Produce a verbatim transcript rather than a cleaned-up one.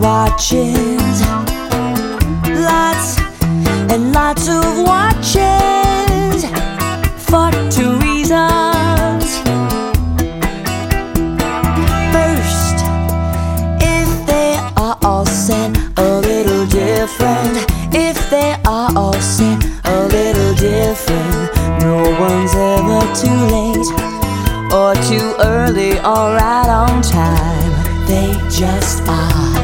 watches, lots and lots of watches for two reasons. First, if they are all set a little different, if they are all set a little different, no one's ever too late or too early or right on time. They just are.